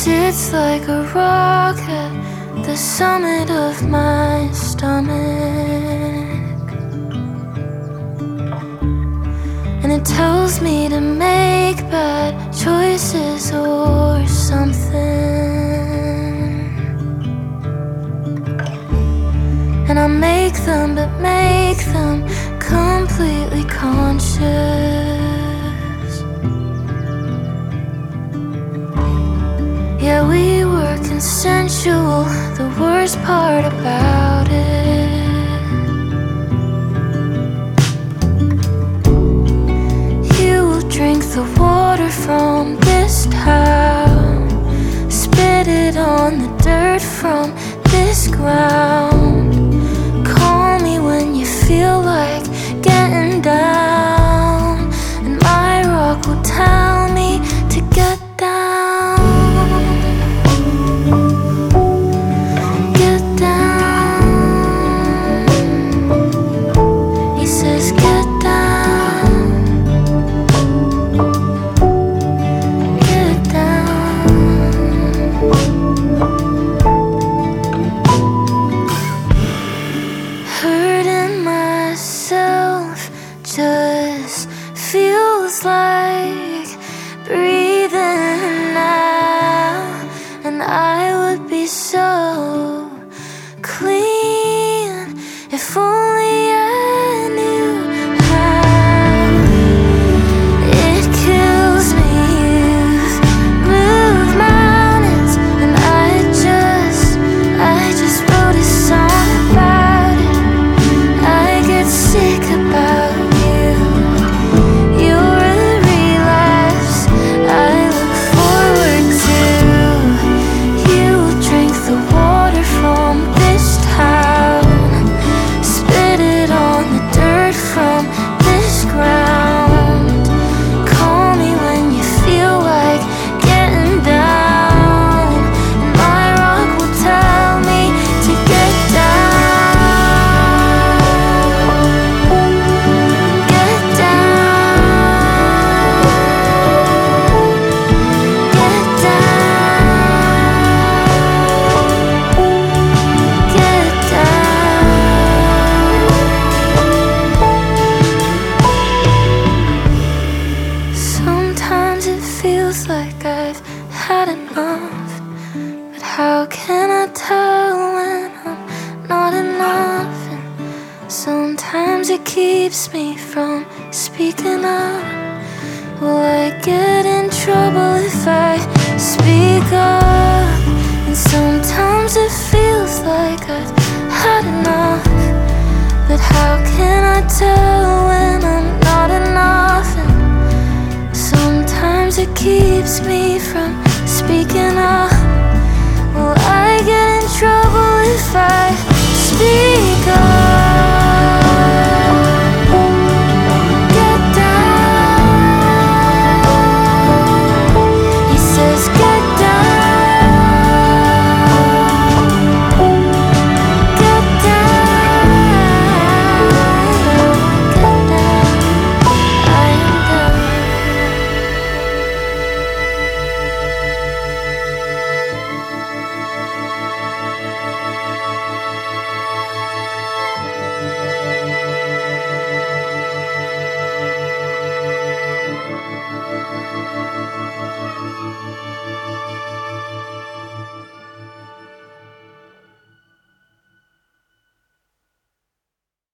sits like a rock at the summit of my stomach, and it tells me to make bad choices or something. And I make them, but make them completely conscious. Yeah, we were consensual, the worst part about it. You will drink the water from this town, spit it on the dirt from this ground. Call me when you feel like getting down, and my rock will tell me to get down. Just feels like breathing now, and I would be so clean if only I knew how. It kills me, you've moved mountains, and I just wrote a song about it. I get sick about it. Feels like I've had enough, but how can I tell when I'm not enough? And sometimes it keeps me from speaking up. Will I get in trouble if I speak up? And sometimes it feels like I've had enough, but how can I tell when I'm not enough? And sometimes it keeps me from speaking up.